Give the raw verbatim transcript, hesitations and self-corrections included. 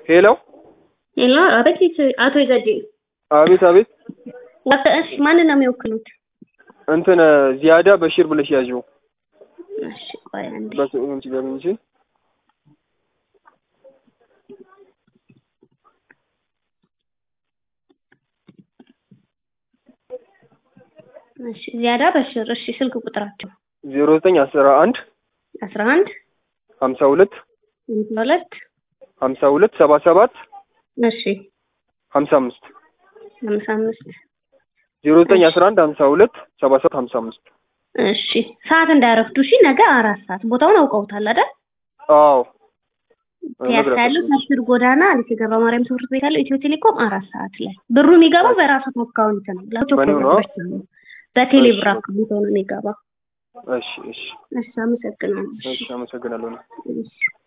ሄሎ ሄሎ አቤት አቶ ይዘጂ አቤት አቤት ወጣሽ ማን ነው የሚወክሉት እንትን ዚያዳ በሽር ብለሽ ያዥው እሺ ቆይ አንዴ በስንት ጋር እንጂ እሺ ዚያዳ በሽር እሺ ስልክ ቁጥራቸው ዜሮ ዘጠኝ አስራ አንድ አስራ አንድ ሀምሳ ሁለት ሀምሳ ሁለት ሀምሳ ሁለት ሰባ ሰባት እሺ ሀምሳ አምስት ሀምሳ አምስት ዜሮ ዘጠኝ አስራ አንድ ሀምሳ ሁለት ሰባ ሰባት ሀምሳ አምስት እሺ ሰዓት እንዳያረፍዱ እሺ ነገ አራት ሰዓት ቦታውን አውቀውታል አይደል አዎ ያሳሉ ታሽር ጎዳና አዲስ ገባ ማርያም ትምህርት ቤት ያለው ኢትዮ ቴሌኮም አራት ሰዓት ላይ ብሩ የሚገባው በራሱ አካውንት ነው ለቶኮ በቴሌብር አካውንት ነው የሚገባው እሺ እሺ እሺ አመሰግናለሁ እሺ አመሰግናለሁ